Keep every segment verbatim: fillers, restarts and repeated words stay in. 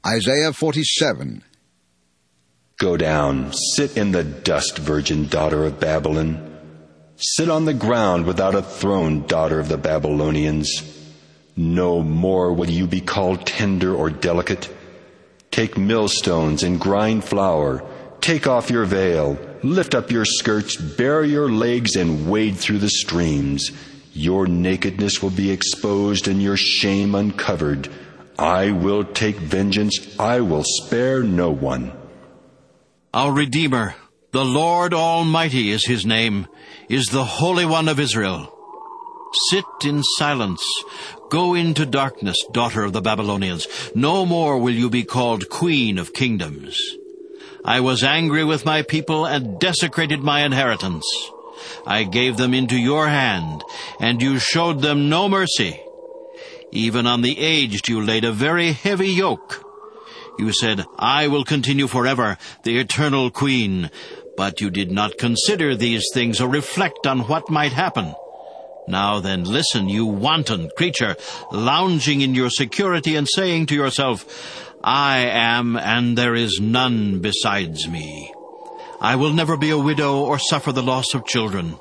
Isaiah forty-seven. Go down, sit in the dust, virgin daughter of Babylon. Sit on the ground without a throne, daughter of the Babylonians. No more will you be called tender or delicate. Take millstones and grind flour. Take off your veil, lift up your skirts, bare your legs, and wade through the streams. Your nakedness will be exposed and your shame uncovered. I will take vengeance. I will spare no one. Our Redeemer, the Lord Almighty is his name, is the Holy One of Israel. Sit in silence. Go into darkness, daughter of the Babylonians. No more will you be called Queen of Kingdoms. I was angry with my people and desecrated my inheritance. I gave them into your hand, and you showed them no mercy. Even on the aged you laid a very heavy yoke. You said, I will continue forever, the eternal Queen. But you did not consider these things or reflect on what might happen. Now then, listen, you wanton creature, lounging in your security and saying to yourself, I am, and there is none besides me. I will never be a widow or suffer the loss of children.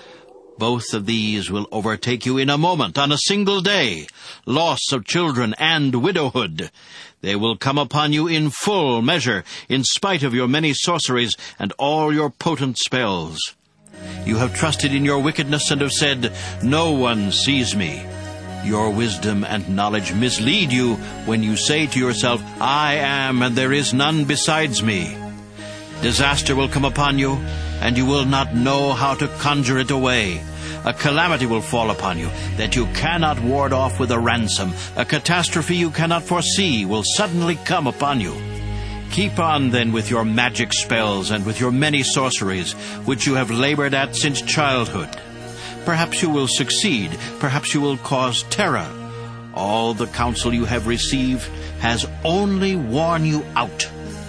Both of these will overtake you in a moment, on a single day, loss of children and widowhood. They will come upon you in full measure, in spite of your many sorceries and all your potent spells. You have trusted in your wickedness and have said, no one sees me. Your wisdom and knowledge mislead you when you say to yourself, I am, and there is none besides me. Disaster will come upon you, and you will not know how to conjure it away. A calamity will fall upon you that you cannot ward off with a ransom. A catastrophe you cannot foresee will suddenly come upon you. Keep on then with your magic spells and with your many sorceries, which you have labored at since childhood. Perhaps you will succeed. Perhaps you will cause terror. All the counsel you have received has only worn you out.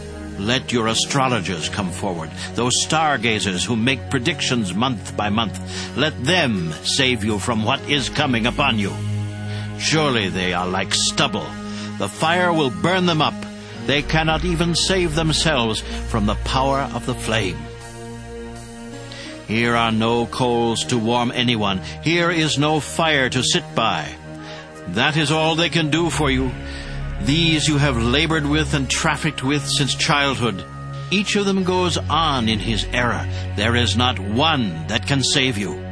Let your astrologers come forward, those stargazers who make predictions month by month. Let them save you from what is coming upon you. Surely they are like stubble. The fire will burn them up. They cannot even save themselves from the power of the flame. Here are no coals to warm anyone. Here is no fire to sit by. That is all they can do for you. These you have labored with and trafficked with since childhood. Each of them goes on in his error. There is not one that can save you.